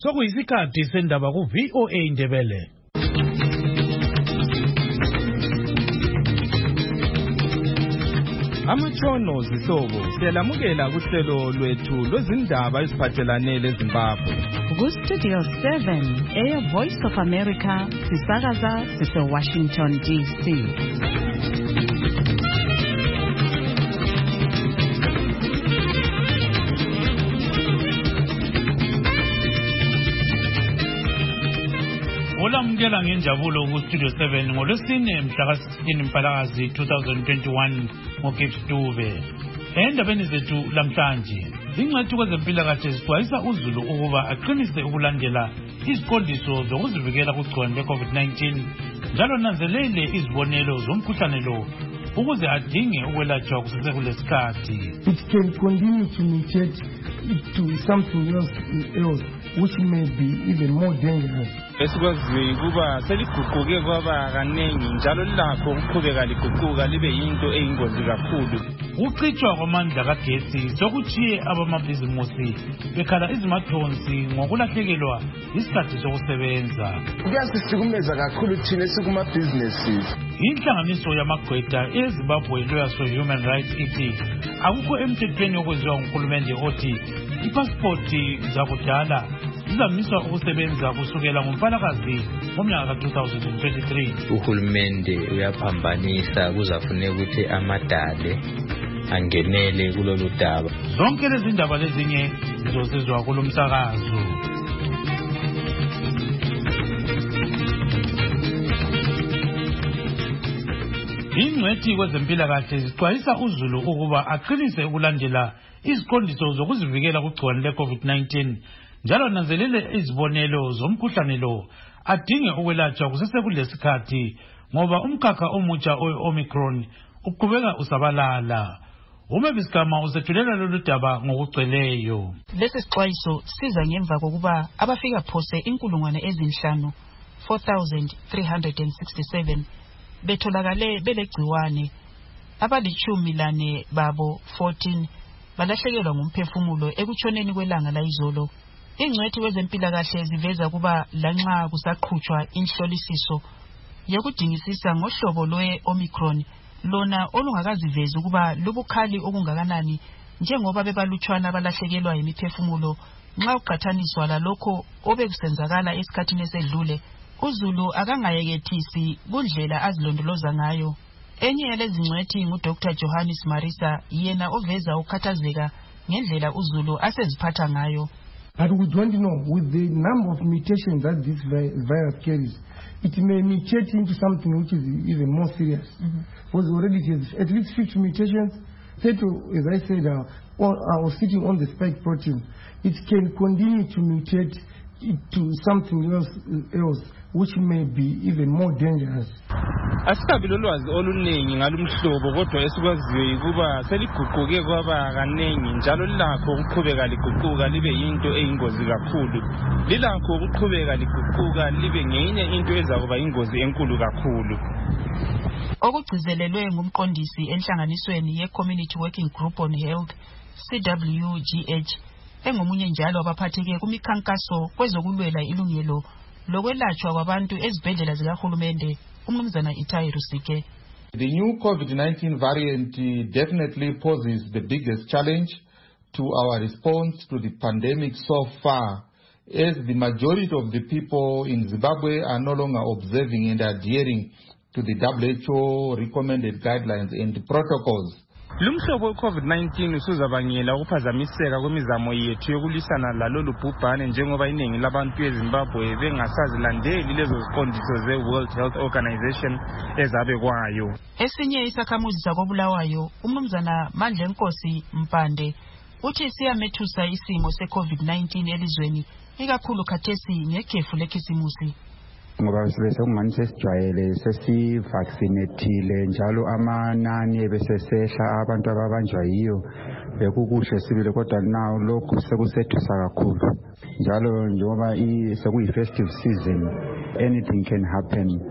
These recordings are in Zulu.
Sokuyisikhathi sendaba ku VOA Indebele. Amatshono zihlobo siyalamukela kuhlelo lwethu lwezindaba eziphathelane leZimbabwe. Ku-Studio 7 Air Voice of America sisakaza sise-Washington DC. Olamukela ngenjabulo ku-Studio 7 ngolwesine mhla ka-16 Mpalakazi 2021 ngoGibbs Dube. Endabeni zethu lamhlanje, ingcitshi kwezempilakahle zixwayisa uzulu ukuba aqinise ukulandela iziqondiso zokuzivikela kugciwane le-COVID-19 njalo nanzelele izibonelo zomkhuhlane lo ukuze adinge ukwelatshwa kusesekuleskhathi. It can continue to mutate to something else which may be even more dangerous. Esikwaziyo kuba seliguquke kwaba kaningi njalo lakho ukuqhubeka liguquka libe yinto eyingozi kakhulu. Ukucitshwa kwamandla kagesi sokuchiye abamabhizimusi bekhala izimathonsi ngokulahlekelwa isikhathi sokusebenza. Kuyasisikumeza kakhulu thina esikumabhizinesi. Inhlanganiso yamagqwetha eZimbabwe Lawyers for Human Rights ithi akukho emthethweni okwenziwa nguhulumende othi ipasipoti zakudala zizamiswa ukusebenza kusukela ngoMpalakazi ngomnyaka ka-2023. Uhulumende uyaphambanisa kuzafuneka ukuthi amadale angenele kulolu daba. Zonke lezi ndaba lezinye zizosizwa kulo msakazo. Ingcwethi kwezempilakahle zixwayisa uzulu ukuba aqinise ukulandela iziqondiso zokuzivikela kugciwane le-COVID-19 njalo nanzelele izibonelo zomkhuhlane lo adinge ukwelatshwa kusesekuleskhathi ngoba umkhakha omutsha we-Omicron uqhubeka usabalala. Umebiskama usethulela lolu daba ngokugcweleyo. Lesi sixwayiso siza ngemva kokuba abafika phose 5,000 4,367 betholakale belegciwane, abali-14 babo 14 balahlekelwa ngumphefumulo ekutshoneni kwelanga layizolo. Ingcwethi wezempilakahle ziveza kuba lanxa kusaqhutshwa inhlolisiso yokudingisisa ngohlobo lwe-Omicron lona olungakazivezi ukuba lubukhali okungakanani njengoba bebalutshwana abalahlekelwa yimiphefumulo nxa uqhathaniswa lalokho obekusenzakala esikhathini esedlule. Uzulu akangayekethisi kundlela azilondoloza ngayo. Enye yalezi ngcwethi nguDr. Johannes Marisa, yena oveza ukhathazeka ngendlela uzulu aseziphatha ngayo. But we don't know, with the number of mutations that this virus carries, it may mutate into something which is even more serious. Because already it has at least 50 mutations. As I said, I was sitting on the spike protein. It can continue to mutate to something else which may be even more dangerous. Asikabi lolwazi oluningi ngalumhlobo kodwa esikwaziyo kuba seliguquke kwaba kaningi njalo lakho ukuqhubeka liguquka libe yinto eyingozi kakhulu. Lilakho ukuqhubeka liguquka libe ngenye into ezakuba ingozi enkulu kakhulu. Okugcizelelwe ngumqondisi enhlanganisweni ye-Community Working Group on Health CWGH engomunye njalo abaphatheke kumikhankaso kwezokulwela ilungelo lokwelatshwa kwabantu ezibhedlela zikahulumende uMnumzana Itai Rusike. The new COVID-19 variant definitely poses the biggest challenge to our response to the pandemic so far, as the majority of the people in Zimbabwe are no longer observing and adhering to the WHO recommended guidelines and protocols. Lumhlobo we-COVID-19 usuzabangela ukuphazamiseka kwemizamo yethu yokulisana lalolu bhubhane njengoba iningi labantu eZimbabwe bengasazilandeli lezo ziqondiso ze-World Health Organization ezabekwayo. Esinye isakhamuzi sakobulawayo uMnumzana Mandlenkosi Mpande uthi siyamethusa isimo se-COVID-19 elizweni ikakhulu khathesi ngekhefu lekhisimusi. Ngoba sebesengumani sesijwayele sesivaccinatile njalo amanani ebesesehla abantu ababanjwa yiyo bekukuhle sibile kodwa now lokhu sekusethusa kakhulu njalo njengoba sekuyi-festive season anything can happen.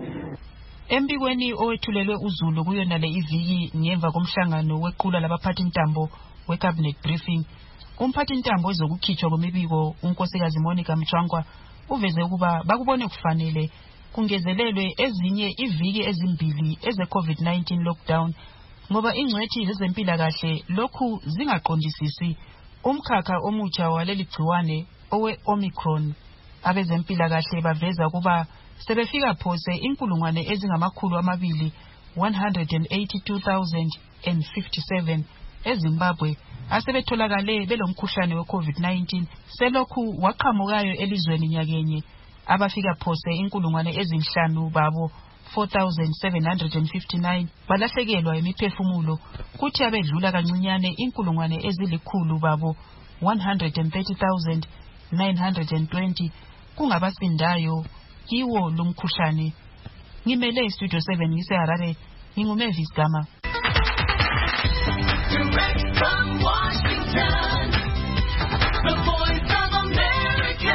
Embikweni owethulelwe uzulu kuyona le iviki ngemva komhlangano wequla labaphathi intambo we-cabinet briefing, umphathintambo wezokukhitshwa kwemibiko unkosikazi Monica Mchwangwa uveze ukuba bakubone kufanele kungezelelwe ezinye iviki ezimbili eze-COVID-19 lockdown ngoba ingcwethi zezempilakahle lokhu zingaqondisisi umkhakha omutsha waleli gciwane owe-Omicron. Abezempilakahle baveza ukuba sebefika phose inkulungwane ezingamakhulu amabili 182,057 eZimbabwe asebetholakale belomkhuhlane we-COVID-19 selokhu waqhamukayo elizweni nyakenye. Abafika phose inkulungwane ezinhlanu babo 4,759 balahlekelwa imiphefumulo, kuthi abedlula kancinyane inkulungwane ezilikhulu babo 130,920 kungabasindayo kiwo lumkhuhlane. Ngimele istudio 7 ngiseHarare, nginguMavis Gama. Direct from Washington, the Voice of America,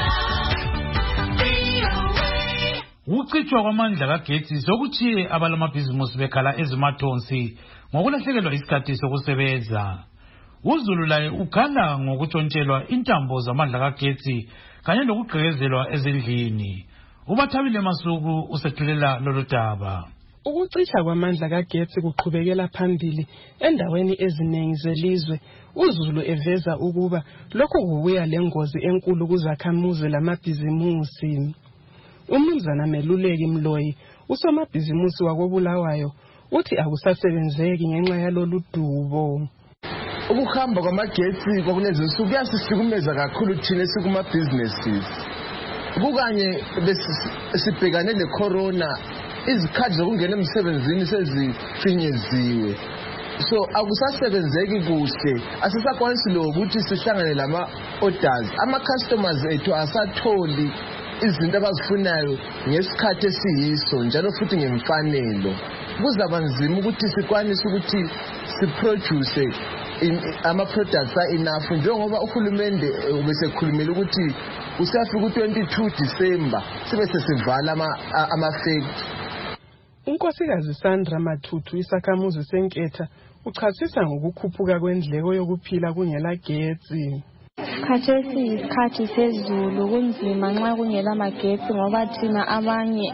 VOA. Ukucitshwa kwamandla kagetsi sokuthiye abalamabhizimusi bekhala ezimathonsi ngokulahlekelwa isikhathi sokusebenza. uZulu laye ukhala ngokutshontshelwa intambo zamandla kagetsi kanye lokugqekezelwa ezindlini. uBathabile Masuku usethulela lolu daba. Ukucisha kwamandla kagetsi kuqhubekela phambili endaweni eziningi zelizwe. uZulu eveza ukuba lokhu kubuya lengozi enkulu kuzakhamuzi lamabhizimusi. uMnumzana Meluleki Mloyi, usomabhizimusi wakobulawayo, uthi akusasebenzeki ngenxa yalolu dubo. Ukuhamba kwamagetsi kwakulezi nsuku kuyasihlukumeza kakhulu thina esikuma-businesses. Kukanye besibhekane le-corona, izikhathi zokungena emsebenzini sezifinyeziwe. So akusasebenzeki kuhle, asisakwanisi lokuthi sihlangane lama-orders. Ama-customers ethu asatholi izinto abazifunayo ngesikhathi esiyiso njalo futhi ngemfanelo. Kuzaba nzima ukuthi sikwanise ukuthi siproduce ama-products a-enough njengoba uhulumende ubesekhulumile ukuthi usafika u-22 December sibe sesivala ama-factory. uNkosikazi Sandra Mathuthu, isakhamuzi seNketha, uchasisa ngokukhuphuka kwendleko yokuphila kungela getsi. Khathesi isikhathi sezulu kunzima nxa kungela magetsi ngoba thina abanye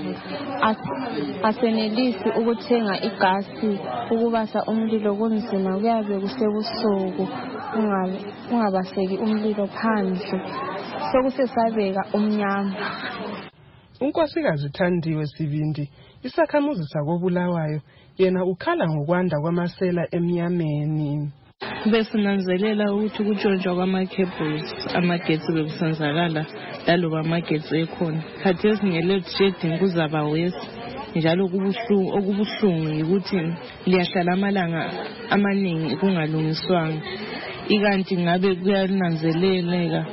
asenelisi ukuthenga igasi ukubasa umlilo, kunzima kuyabe kusebusuku ungabaseki umlilo phandle sokusesabeka umnyama. uNkosikazi Thandiwe Sibindi, isakhamuzi sakobulawayo, yena ukhala ngokwanda kwamasela emnyameni. Besinanzelela ukuthi kutshontshwa kwama-cables amagetsi bekusenzakala laloba amagetsi ekhona. Khathesi nge-load shedding kuzaba wesi njalo okubuhlungu yikuthi liyahlala amalanga amaningi kungalungiswanga. Ikanti ngabe kuyananzeleleka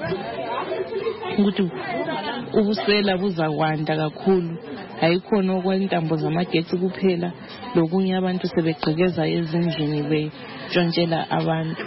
ukuthi ubusela buzakwanda kakhulu. Hayikhona okwentambo zamagetsi kuphela, lokunye abantu sebegqekeza ezindlini betshontshela abantu.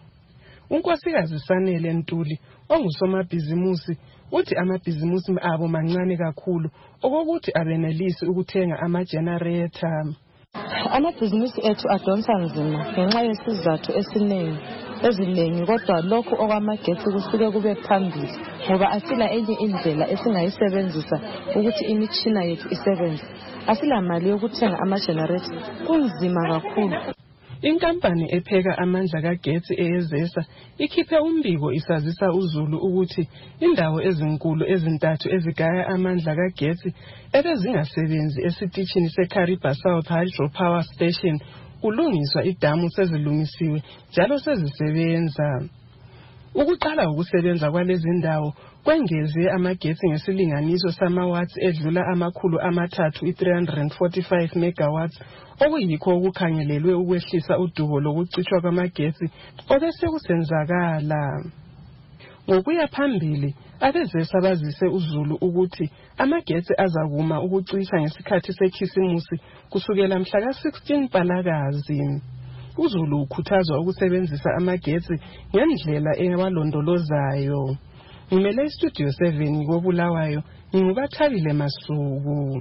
uNkosikazi Sanele Ntuli, ongusomabhizimusi, uthi amabhizimusi abo mancane kakhulu okokuthi abenelisi ukuthenga ama-generator. Amabhizimusi ethu adonsa nzima ngenxa yesizathu eziningi, kodwa lokhu okwamagetsi kusuke kube phambili ngoba asila enye indlela esingayisebenzisa ukuthi imitshina yethu isebenze. Asila mali yokuthenga ama-generator, kunzima kakhulu. Inkampani epheka amandla kagetsi eYezesa ikhiphe umbiko isazisa uZulu ukuthi indawo ezinkulu ezintathu ezigaya amandla kagetsi ebezingasebenzi esitishini seKariba South Hydropower Station kulungiswa idamu sezilungisiwe njalo sezisebenza. Ukuqala ukusebenza kwalezi ndawo kwengeze amagetsi ngesilinganiso samawatts edlula amakhulu amathathu i-345 megawatts, okuyikho okukhangelelwe ukwehlisa udubo lokucitshwa kwamagetsi obesekusenzakala. Ngokuya phambili, abezesa bazise uZulu ukuthi amagetsi azakuma ukucisha ngesikhathi sekhisimusi kusukela mhla ka-16 Mpalakazi. uZulu ukhuthazwa ukusebenzisa amagetsi ngendlela ewalondolozayo. Ngimele istudio 7 kobulawayo, nginguBathabile Masuku.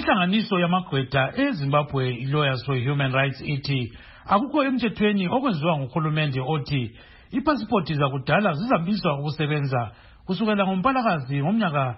Inhlanganiso yamagqwetha eZimbabwe Lawyers for Human Rights ithi akukho emthethweni okwenziwa nguhulumende othi ipassport zakudala zizamiswa ukusebenza kusukela ngoMpalakazi ngomnyaka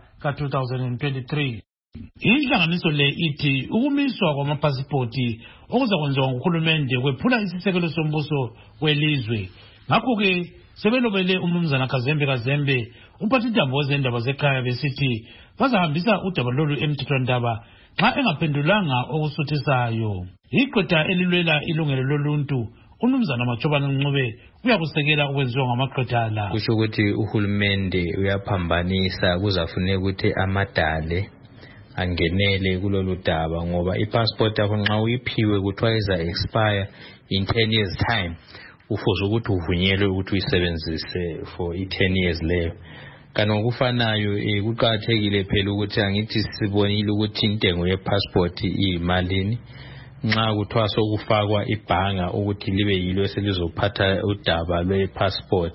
ka-2023. Inhlanganiso le ithi ukumiswa kwamapasipoti okuzakwenziwa nguhulumende kwephula isisekelo sombuso welizwe. Ngakho-ke sebelobele umnumzana Kazembe umphathintambo wezendaba zekhaya besithi bazahambisa udaba lolu emthethwandaba nxa engaphendulanga okusuthisayo. Igqwetha elilwela ilungelo loluntu umnumzana Machobane Ncube uyakusekela ukwenziwa ngamagqwetha la. Kusho ukuthi uhulumende uyaphambanisa kuzafuneka ukuthi amadale angenele kulolu daba ngoba ipassport yakho nxa uyiphiwe kuthiwa iza expire in 10 years time ufuze ukuthi uvunyelwe ukuthi uyisebenzise for 10 years leyo. Kanti ngokufanayo kuqakathekile phela ukuthi angithi sibonile ukuthi intengo yepassport iyimalini nxa kuthiwa sokufakwa ibhanga ukuthi libe yilo eselizophatha udaba lwepassport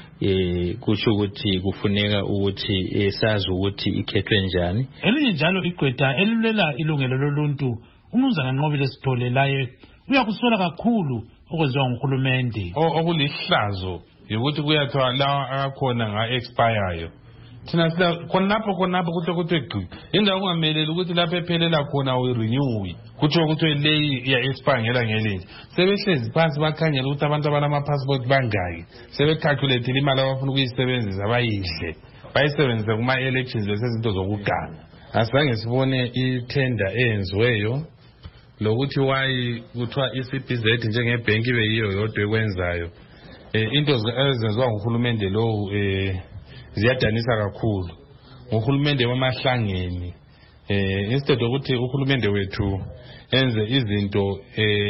kusho ukuthi kufuneka ukuthi sazi ukuthi ikhethwe njani. Elinye njalo igqwetha elilwela ilungelo loluntu umnumzana Nqobile Sithole laye uyakusola kakhulu okwenziwa nguhulumende. Okulihlazo ukuthi kuyathiwa lawa akakhona nga-expireyo thina sila khonapho kuthi gqi indawo kungameleli ukuthi lapho ephelela khona uyirenew kuthiwa ukuthi leyi iya-expire ngelinye sebehlezi phansi bakhangela ukuthi abantu abalama-passport bangaki sebecalculathile imali abafuna ukuyisebenzisa bayidle bayisebenzise kuma-elections besezinto zokuganga. Asizange sibone itenda eyenziweyo lokuthi wayi kuthiwa i-CBZ njengebhenki ibe yiyo yodwa ekwenzayo. Into ezenziwa nguhulumende lowu ziyadanisa kakhulu. Uhulumende wamahlangeni instead ukuthi uhulumende wethu enze izinto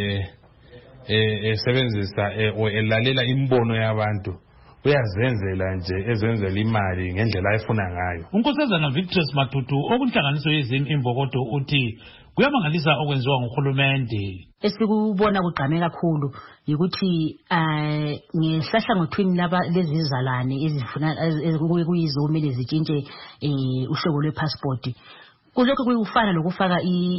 esebenzisa elalela imbono yabantu uyazenzela nje ezenzela imali ngendlela ayifuna ngayo. Unkosazana Victorious Matutu okunhlanganiso yezini imbokodo uthi kuyamangalisa okwenziwa nguhulumende. Esikubona kugqame kakhulu ukuthi ngehlahlangothweni laba lezizalwane ezifuna kuyizo kumele zitshintshe uhlobo lwepassport. Kulokho kuyufana lokufaka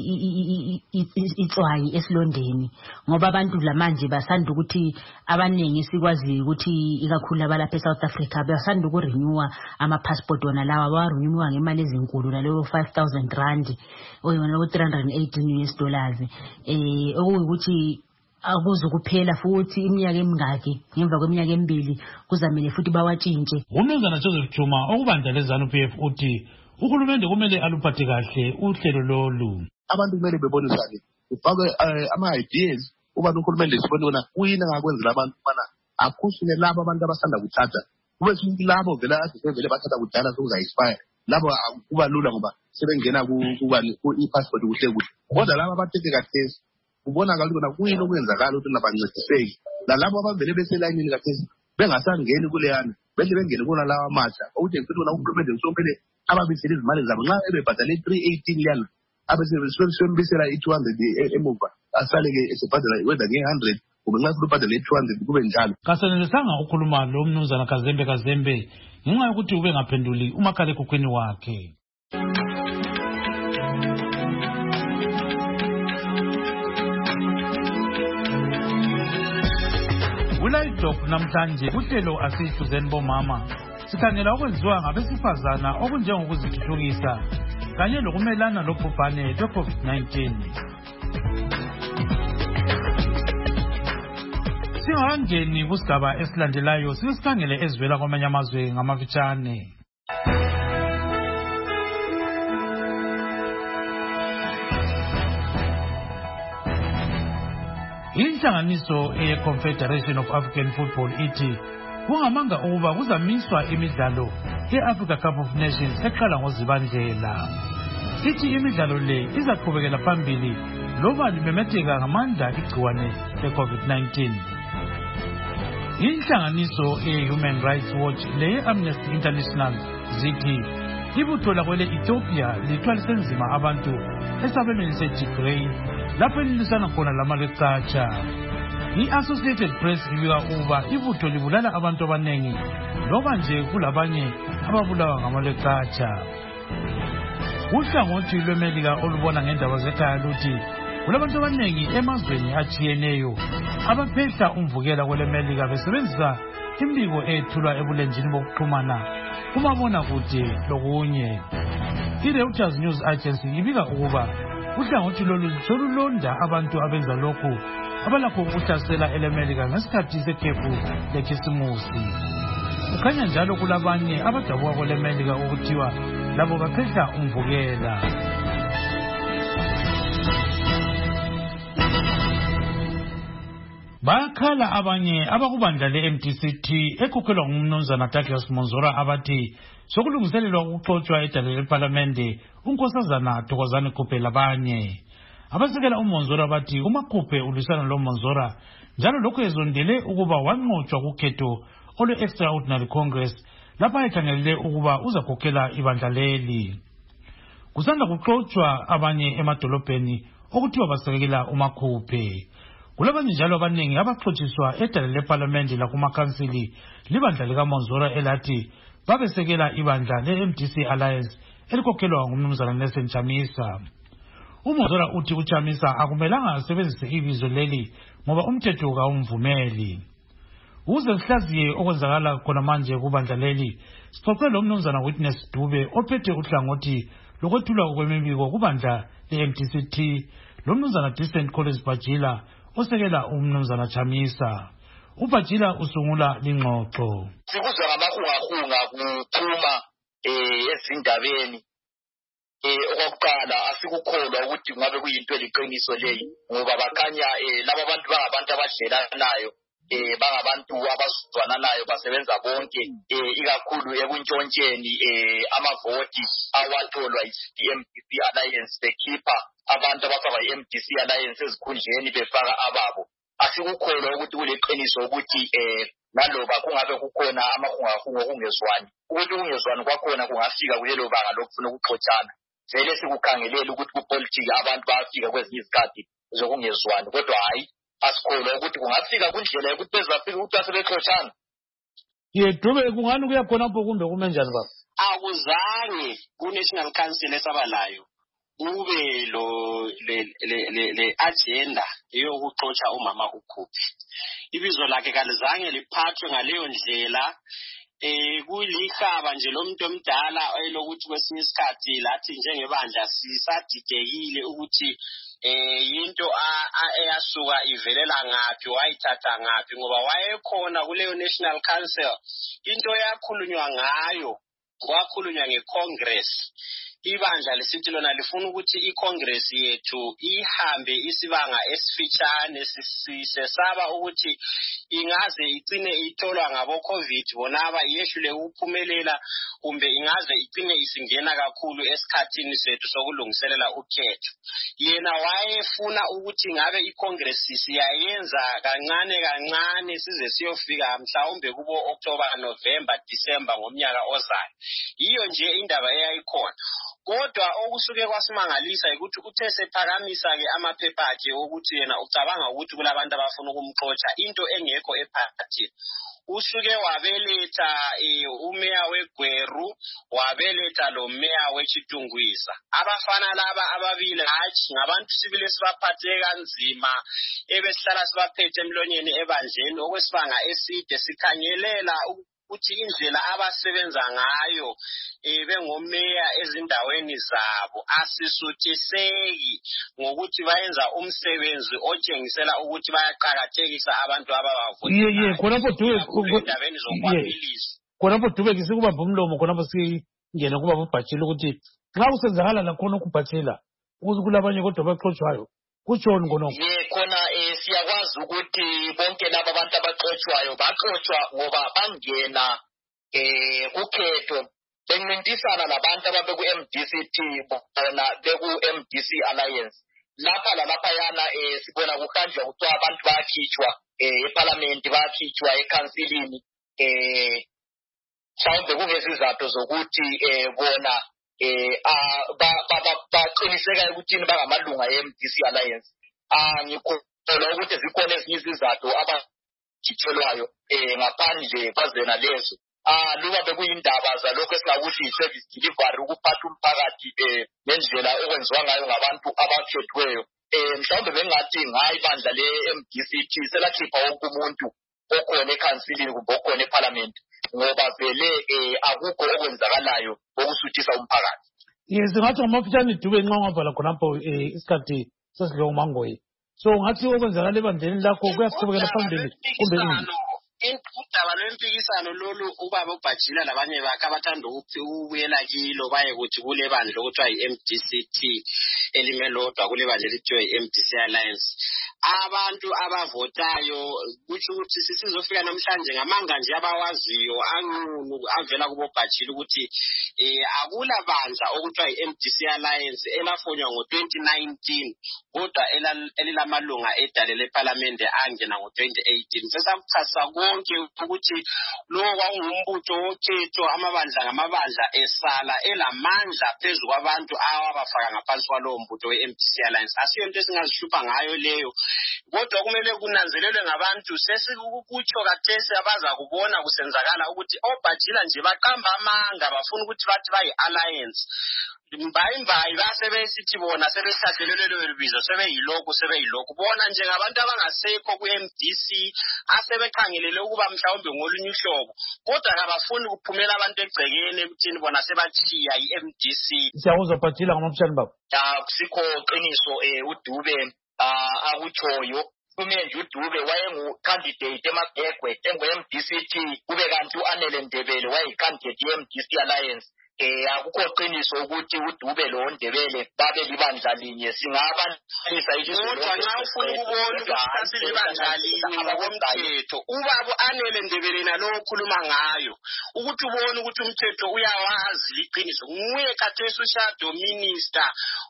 itswayi esilondeni ngoba abantu lamanje basanda ukuthi abaningi sikwazi ukuthi ikakhulu abalapha eSouth Africa basanda ukurenewa ama-passport wona lawa barenewa ngemali ezinkulu naleyo 5,000 rand oyona $318 okuyukuthi akuzukuphela futhi iminyaka emingaki ngemva kweminyaka emibili kuzamele futhi bawatshintshe. Umnumzana Joseph Chuma okubandla leZANU-PF uthi uhulumende kumele aluphathe kahle uhlelo lolu. Abantu kumele bebonisane ufake ama-ideas uba uhulumende sibona kuyini angakwenzela abantu ubana akhusule labo abantu abasanda kuthatha kube sithi labo vele asevele bathatha kudala sokuza-expire labo kuba lula ngoba sebengena ku-passport kuhle kuhle kodwa labo abathethe kathesi kubonakala ukuthi kuyini okwenzakala ukuthi nabancediseki nalabo abavele beselayinini kathesi bengasangeni kuleyana behle bengene kona lawa amatsha ukuthi futhi wona uhulumende usomele ababisela izimali zabo nxa ebebhadale 318 liyana abesebisela i-200 emuva asale-ke esebhadala whether nge-100 kube nxa sebebhadale i-200 kube njalo. Kasenelisanga ukhuluma lo mnumzana Kazembe ngenxa yokuthi ube ngaphenduli umakhalekhukhwini wakhe. Ulayidok namhlanje uhlelo asihluzeni bomama sikhangela okwenziwa ngabesifazana okunjengokuzithuthukisa kanye lokumelana lobhubhane lwe-COVID-19. Singakangeni kusigaba esilandelayo sikhangele ezivela kwamanye amazwe ngamafitshane. Inhlanganiso ye-Confederation of African Football ithi kungamanga ukuba kuzamiswa imidlalo ye-Africa Cup of Nations eqala ngoZibandlela. Ithi imidlalo le izaqhubekela phambili loba limemetheka ngamandla igciwane le-COVID-19. Inhlanganiso ye-Human Rights Watch leye-Amnesty International zithi ibutho lakwele Ethiopia lithwalise nzima abantu esabelweni seTigray lapho elilisana khona lamalwecatsha. I-Associated Press ibika ukuba ibutho libulala abantu abanengi loba nje kulabanye ababulawa ngamalwecatsha. Uhlangothi lweMelika olubona ngendaba zekhaya luthi kulabantu abaningi emazweni atshiyeneyo abaphehla umvukela kweleMelika besebenzisa imbiko ethulwa ebulenjini bokuxhumana kumabonakude lokunye. I-Reuters News Agency ibika ukuba uhlangothi lolu solulonda abantu abenza lokhu abalakho ukuhlasela eleMelika ngesikhathi sekhefu lekhisimusi. Kukhanya njalo kulabanye abadabuka kweleMelika ukuthiwa labo baphehla umvukela. Bayakhala abanye abakubandla le-MDCT ekhokhelwa ngumnumzana Douglas Monzora abathi sokulungiselelwa ukuxotshwa edale lePhalamende unkosazana Thokozani Khuphe labanye. Abasekela uMonzora bathi uMakhuphe ulwisana loMonzora njalo lokho ezondele ukuba wanqotshwa kukhetho olwe-Extraordinary Congress lapha ekhangelele ukuba uzakhokhela ibandla leli. Kusanda kuxotshwa abanye emadolobheni okuthiwa basekela uMakhuphe. Kulabanye njalo abaningi abaxotshiswa edale lePhalamende lakumakhansili libandla likaMonzora elathi babesekela ibandla le-MDC Alliance elikhokhelwa ngumnumzana Nelson Chamisa. uMonzora uthi uChamisa akumelanga asebenzise ibizo leli ngoba umthetho kawumvumeli. Uze sihlaziye okwenzakala khona manje kubandla leli. Sixoxe lo mnumzana Witness Dube ophethe uhlangothi lokwethulwa kwemibiko kubandla le-MDCT lo mnumzana Decent Collins Bajila osekela umnumzana Chamisa. uBajila usungula lingxoxo. Sikuzwa ngamahungahunga kuphuma ezindabeni okokuqala asikukholwa ukuthi ngabe kuyinto eliqiniso leyi ngoba bakhanya laba bantu bangabantu abadlelanayo bangabantu abazwananayo basebenza bonke ikakhulu ekuntshontsheni amavoti awatholwa yi-MDC Alliance bekhipha abantu abafaka i-MDC Alliance ezikhundleni befaka ababo. Asikukholwa ukuthi kuleqiniso ukuthi naloba kungabe kukhona amahungahunga okungezwani ukuthi ukungezwani kwakhona kungafika kulelo banga lokufuna ukuxotshana. Vele sikukhangelela ukuthi kupolitiki abantu bayafika kwezinye izikhathi zokungezwani kodwa hayi asikholwa ukuthi kungafika kundlela yokuthi bezafika ukuthi asebexotshana. Dube kungani kuyakhona apho kumbe kume njani baba? Akuzange ku-National Council esabalayo kube le agenda yokuxotsha umama uKhuphe. Ibizo lakhe kalizange liphathwe ngaleyo ndlela. Kulihaba nje lomuntu omdala elokuthi kwesinye isikhathi lathi njengebandla sisadidekile ukuthi yinto eyasuka ivelela ngaphi wayithatha ngaphi ngoba wayekhona kuleyo National Council. Into yakhulunywa ngayo kwakhulunywa ngeCongress. Ibandla lesithi lona lifuna ukuthi iCongress yethu ihambe isibanga esifitshane sisesaba ukuthi ingaze igcine itholwa ngabo COVID bonaba yehlule ukuphumelela kumbe ingaze igcine isingena kakhulu esikhathini sethu sokulungiselela ukhetho. Yena wayefuna ukuthi ngabe iCongress siyayenza kancane size siyofika mhlawumbe kubo October, November, December ngomnyaka ozayo. Iyo nje indaba eyayikhona. Kodwa okusuke kwasimangalisa ukuthi uthe sephakamisa ke amaphepha akhe ukuthi yena ucabanga ukuthi kulabantu abafuna ukumxotsha into engekho ephakathini. Usuke wabeletha umeya weGweru wabeletha lo meya weChitungwiza. Abafana laba ababili hayi ngabantu sibile sibaphathe kanzima ebesihlala sibaphethe emlonyeni ebandleni okwesibanga eside sikhangelela ukuthi indlela abasebenza ngayo bengomeya ezindaweni zabo asisuthiseki ngokuthi bayenza umsebenzi otshengisela ukuthi bayaqhakathekisa abantu ababavotela. Khonapho Dube kisikubamba umlomo khonapho singene kuba uBajila ukuthi nxa usenzakala lakhona ukubhajila ukuthi kulabanye kodwa baxotshayo kutshoni khonapho. Khona siyakwazi ukuthi bonke laba abantu abaxotshwayo baxotshwa ngoba bangena kukhetho bencintisana labantu ababe ku-MDCT bona beku-MDC Alliance. Lapha lalaphayana sibona kuhanjwa kuthiwa abantu bayakhitshwa eParliament bayakhitshwa ekhansilini mhlawumbe kungesizathu zokuthi bona baqiniseka ukuthi bangamalunga e-MDC Alliance. Ngikholwa ukuthi zikhona ezinye izizathu abakhitshelwayo ngaphandle kwazena lezo luba bekuyindaba zalokho esingakuthi i-service delivery ukuphatha umphakathi ngendlela okwenziwa ngayo ngabantu abakhethweyo. Mhlawumbe bengathi ngayi bandla le-MDCT selakhipha wonke umuntu okhona ekhansilini kumbe okhona eParliament ngoba vele akukho okwenzakalayo okusuthisa umphakathi. Yes, ngathi ngomafitshane Dube nxa ungavala khonapho isikhathi sesidlo umangoyi. So ngathi okwenzakala ebandleni lakho kuyasiqhubekela phambili kumbe yini? Udaba lwempikisano lolu ubaba uBhajila labanye bakhe abathanda ukubuyela kilo baye kuthi kule bandla okuthiwa yi-MDCT elimelodwa kule bandla elithiwa yi-MDC Alliance. Abantu abavotayo kutsho ukuthi sizofika namhlanje ngamanga nje abawaziyo anqunu avela kubo Bhajila ukuthi akula bandla okuthiwa yi-MDC Alliance elafonywa ngo-2019 kodwa elilamalunga edale leParliament angena ngo-2018. Sesakuchasa konke ukuthi lo kwakungumbuzo wokhetho amabandla ngamabandla esala elamandla phezu kwabantu awabafaka ngaphansi kwalowo mbuzo we-MDC Alliance. Asiyo into esingazihlupha ngayo leyo. Kodwa kumele kunanzelelwe ngabantu sesikukutsho kathesi abaza kubona kusenzakala ukuthi oBhajila nje baqamba amanga bafuna ukuthi bathi bayi-alliance. Mbayimbayi basebesithi bona sebesathelelwe lelo bizo sebeyilokhu bona njengabantu abangasekho ku-MDC asebekhangelele ukuba mhlawumbe ngolunye uhlobo kodwa kabafuni ukuphumela abantu egcekeni ekuthini bona sebathiya i-MDC. Siyakuzwa Bhajila ngamafitshane baba. Kusikho qiniso uDube akutshoyo. Kumenje uDube wayengu-candidate eMagegwe engu-MDCT kube kanti u-Anele Ndebele wayi-candidate ye-MDC Alliance. Akukho qiniso ukuthi uDube lo Ndebele babe libandla linye singabanisa ilizwe kodwa nxa ufuna ukubona ukuthi libandla linye ngokomthetho ubaba Anele Ndebele nalowo okhuluma ngayo ukuthi ubone ukuthi umthetho uyawazi liqiniso nguye kathesi ushadow minister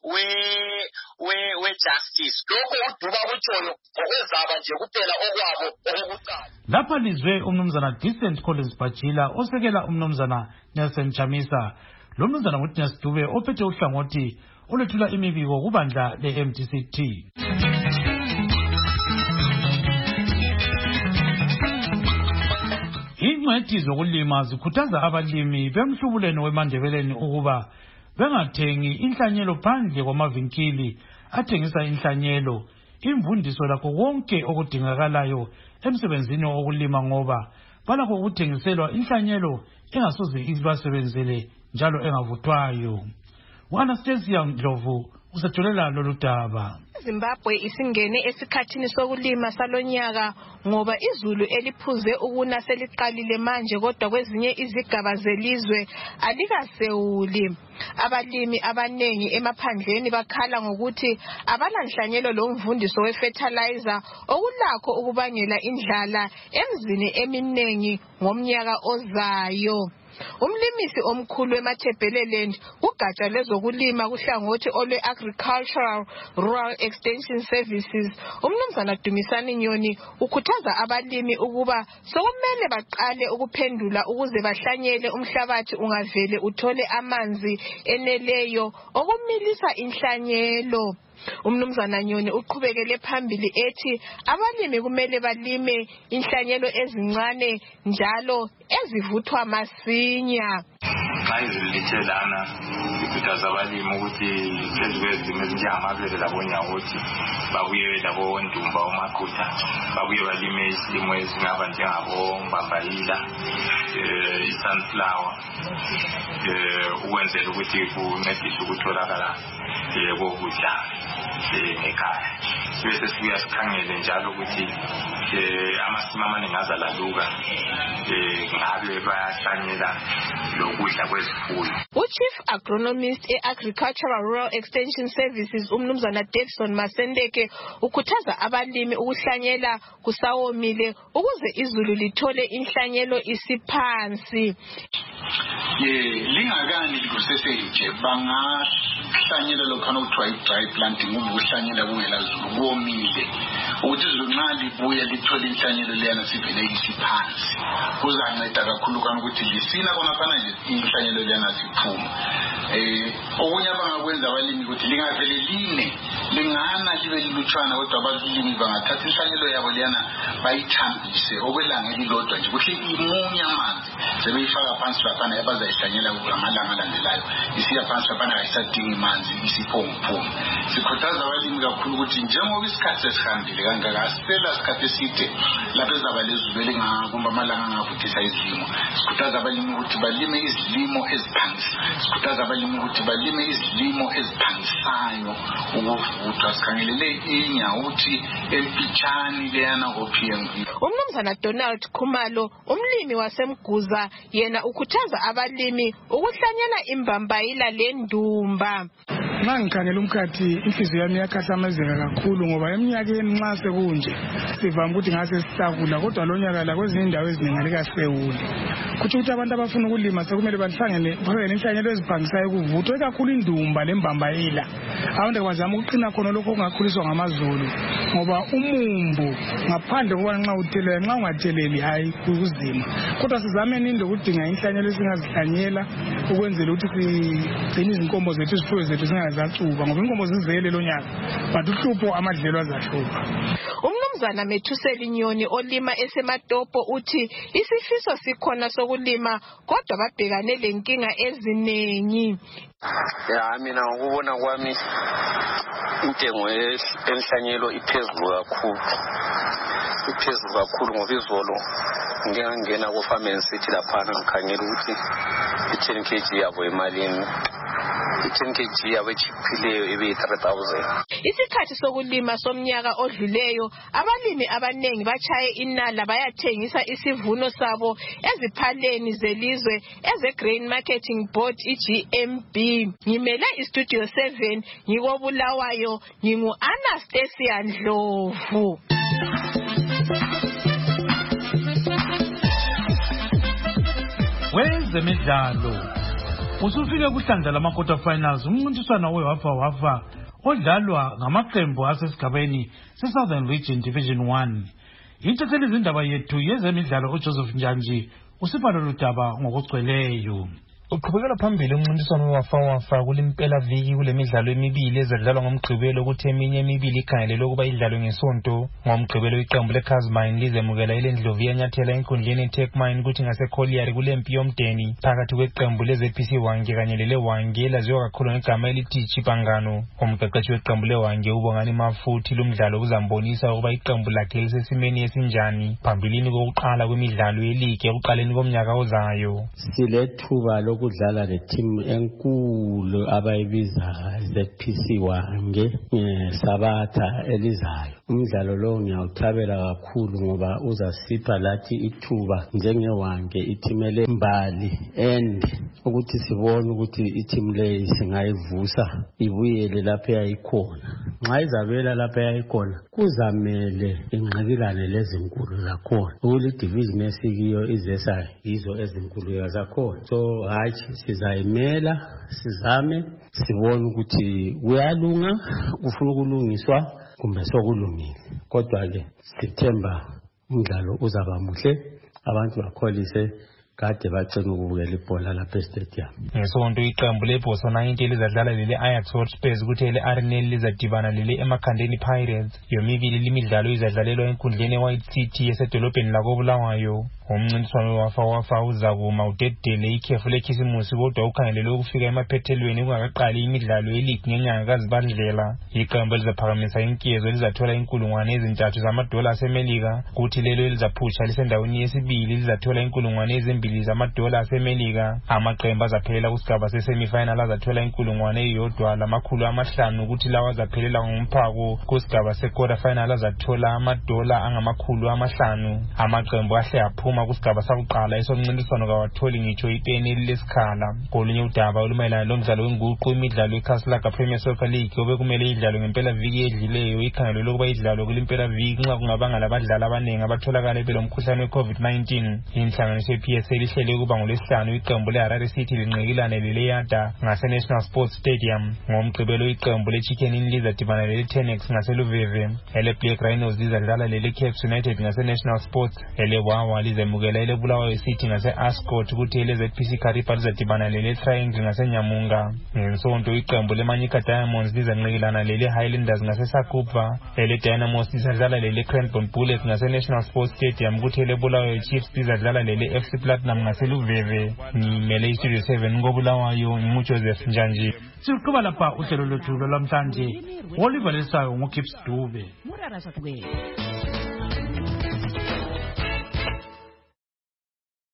we-justice. Lokho uDube akutshoyo okwezaba nje kuphela okwabo okukuqala. Lapha lizwe umnumzana Decent Collins Bhajila osekela umnumzana Nelson Chamisa. Lo mnumzana nguThina Dube ophethe uhlangothi olethula imibiko kubandla le-MDCT. Ingcwethi zokulima zikhuthaza abalimi bemhlubuleni weMandebeleni ukuba bengathengi inhlanyelo phandle kwamavinkili athengisa inhlanyelo, imvundiso lakho konke okudingakalayo emsebenzini wokulima ngoba balakho ukuthengiselwa inhlanyelo engasoze ibasebenzele njalo engavuthwayo. U-Anastasia Ndlovu usetholela lolu daba. Zimbabwe isingene esikhathini sokulima salonyaka ngoba izulu eliphuze ukuna seliqalile manje kodwa kwezinye izigaba zelizwe alikasewuli. Abalimi abanengi emaphandleni bakhala ngokuthi abalanhlanyelo lomvundiso we-fertilizer okulakho ukubangela indlala emzini eminengi ngomnyaka ozayo. Umlimisi omkhulu weMathebeleland ugatsha lezokulima kuhlangothi olwe-Agricultural Rural Extension Services umnumzana Dumisani Nyoni ukhuthaza abalimi ukuba sokumele baqale ukuphendula ukuze bahlanyele umhlabathi ungavele uthole amanzi eneleyo okumilisa inhlanyelo. Umnumzana Nyoni uqhubekele phambili ethi abalimi kumele balime inhlanyelo ezincane njalo ezivuthwa masinya. Xa izulu lithelana ikhuthaza abalimi ukuthi phezu kwezimo ezinjengamabele labonyawothi babuye labondumba omaqutha babuye balime isilimo ezingaba njengabombambayila i-sunflower ukwenzela ukuthi kuncedise ukutholakala kokudla ekhaya. Bese sibuya sikhangele njalo ukuthi amasimu amaningi azalaluka ngabe bayahlanyela lokudla kwezifuyo. Chief Agronomist e-Agricultural Rural Extension Services umnumzana Davidson Masendeke ukhuthaza abalimi ukuhlanyela kusawomile ukuze izulu lithole inhlanyelo isiphansi. Lingakani likuseseyije bangahlanyela lokhana ukuthiwa i-dry planting ukuhlanyela kungela zulu kuwomile ukuthi izulu nxa libuya lithole inhlanyelo leyana sivele isiphansi kuzanceda kakhulu kana ukuthi lisina khonafana nje inhlanyelo leyana siphuma. Okunye abangakwenza abalimi ukuthi lingavele line lingana libe lilutshwana kodwa abalimi bangathatha inhlanyelo yabo leyana bayithambise okwelanga elilodwa nje kuhle imunye amanzi sebeyifaka phansi laphana abazayihlanyela amalanga alandelayo isiya phansi laphana ayisadingi manzi isiphomuphomu. Sikhuthaza abalimi kakhulu ukuthi njengoba isikhathi sesihambile kangaka asisela isikhathi eside lapho ezaba lezulu elingakumba amalanga angavuthisa izilimo. Sikhuthaza abalimi ukuthi balime izilimo eziphangisa. Sikhuthaza abalimi ukuthi balime izilimo eziphangisayo ukuvuthwa. Sikhangelele inyawuthi empitshani leyana ngo-PMV. Umnumzana Donald Khumalo, umlimi waseMguza, yena ukhuthaza abalimi ukuhlanyela imbambayila lendumba. Nxa ngikhangela umkhathi inhliziyo yami iyakhathamezeka kakhulu ngoba eminyakeni nxa sekunje sivama ukuthi ngase sihlakula kodwa lo nyaka la kwezinye indawo eziningi alikasewuli. Kuthi ukuthi abantu abafuna ukulima sekumele bahlangene inhlanyelo eziphangisayo kuvuthwe kakhulu indumba lembambayila. Abantu bazama ukuqina khona lokho okungakhuliswa ngamazulu ngoba umumbu ngaphandle kokuba nxa uthelela nxa ungatheleli hayi kuzima. Kodwa sizameni into ukudinga inhlanyelo esingazihlanyela ukwenzela ukuthi sigcine izinkombo zethu izifuyo zethu zingazacuba ngoba inkombo zizele lo nyaka but uhlupho amadlelo azahlupha. Umnumzana Methuseli Nyoni olima eseMatopo uthi isifiso sikhona sokulima kodwa babhekane lenkinga eziningi. Mina ngokubona kwami intengo yenhlanyelo iphezulu kakhulu ngoba izolo ngiyangena ku-Farmers City laphana ngikhangela ukuthi i-10 kg yabo emalini i-10 kg yabo echiphileyo ibe-3,000. Isikhathi sokulima somnyaka odluleyo abalimi abanengi bachaye inala bayathengisa isivuno sabo eziphaleni zelizwe eze-Grain Marketing Board i-GMB. Ngimele iStudio 7 ngikobulawayo ngingu-Anastasia Ndlovu. Wezemidlalo usufike kuhlandla lama-quarter finals umncintiswano wewafa odlalwa ngamaqembu asesigabeni se-Southern Region Division 1. Ithethela izindaba yethu yezemidlalo uJoseph Njanji usipha lolu daba ngokugcweleyo. Uqhubekela phambili umncintiswano wewafa kulimpela viki kulemidlalo emibili ezadlalwa ngomgqibelo ukuthi eminye emibili ikhangelelwe ukuba idlalwe ngesonto. Ngomgqibelo iqembu leCasmine lizemukela ileNdlovu yanyathela enkundleni eTechmine ukuthi ngaseCollier kulempi yomdeni phakathi kweqembu leZPC Wange kanye leleWange elaziwa kakhulu ngegama elithi Chipangano. Umqeqeshi weqembu leWange uBongani Mafuthi lumdlalo uzambonisa ukuba iqembu lakhe lisesimeni esinjani phambilini kokuqala kwemidlalo yeligi ekuqaleni komnyaka ozayo. Silethuba ukudlala le team enkulu abayibiza ZPC Wange Sabatha elizayo. Umdlalo lo ngiyawuthabela kakhulu ngoba uzasipha lathi ithuba njengeWange ithimele imbali and ukuthi sibone ukuthi i-team le singayivusa ibuyele lapho yayikhona. Nxa izabela lapho yayikhona kuzamele ingqikilane lezinkulu zakhona ukuthi division esikiyo izesa yizo ezinkulu zakhona. So hayi sizayimela sizame sibone ukuthi kuyalunga kufuna ukulungiswa kumbe sokulungile. Kodwa ke September umdlalo uzaba muhle abantu bakholise kade bacela ukubukela ibhola lapha estadium. Ngesonto iqembu leBotswana lizadlala leli Ajax Hotspurs kuthi le-Arnel lizadibana leli eMakhandeni Pirates. Yomibili limidlalo izadlalelwa enkundleni eWhite City esedolobheni lakobulawayo. Umncintiswano wewafa uzakuma udedele ikhefu lekhisimusi kodwa ukhangelelwe ukufika emaphethelweni kungakaqali imidlalo yeligi ngenyanga kaZibandlela. Iqembu elizaphakamisa inkezo lizathola $3,000 zamadola aseMelika kuthi lelo elizaphutsha lisendaweni yesibili lizathola $2,000 aseMelika. Amaqembu azaphelela kusigaba sesemifinal azathola $1,500 kuthi lawa azaphelela ngomphako kusigaba se-quarter final azathola $500. Amaqembu ahle aphuma kusigaba sakuqala esomncintiswano kawatholi ngitsho ipeni elilesikhala. Kolunye udaba olumayelana lomdlalo wenguqu imidlalo yeCasalaga Premier Soccer League obekumele idlalwe ngempela viki edlileyo ikhangelelwe ukuba idlalwe kulimpela viki nxa kungabanga labadlali abaningi abatholakala belomkhuhlane we-COVID-19. Inhlanganiso ye-PSL ihlele ukuba ngolwesihlanu iqembu leHarare City linqikilane leleyada ngase-National Sports Stadium. Ngomgqibelo iqembu leChicken Inn lizadibana lele-Tenex ngaseluveve. Ele-Black Rhinos lizadlala lele-Caps United ngase-National Sports. Ele-Wawa lize lizemukela ile Bulawayo City ngase-Ascot ukuthi ile ZPC Karipa lizadibana lele Triangle ngaseNyamunga. Ngesonto iqembu leManyika Diamonds lizanqikilana lele Highlanders ngaseSakupa. Ele Dynamos lizadlala lele Cranbourne Bullets ngase-National Sports Stadium ukuthi ile Bulawayo Chiefs lizadlala lele FC Platinum ngaseLuveve. Ngimele iStudio 7 ngoBulawayo nguJoseph Njanji. Siqhuba lapha uhlelo lwethu lwamhlanje. Oliver Lesayo ngoKips Dube.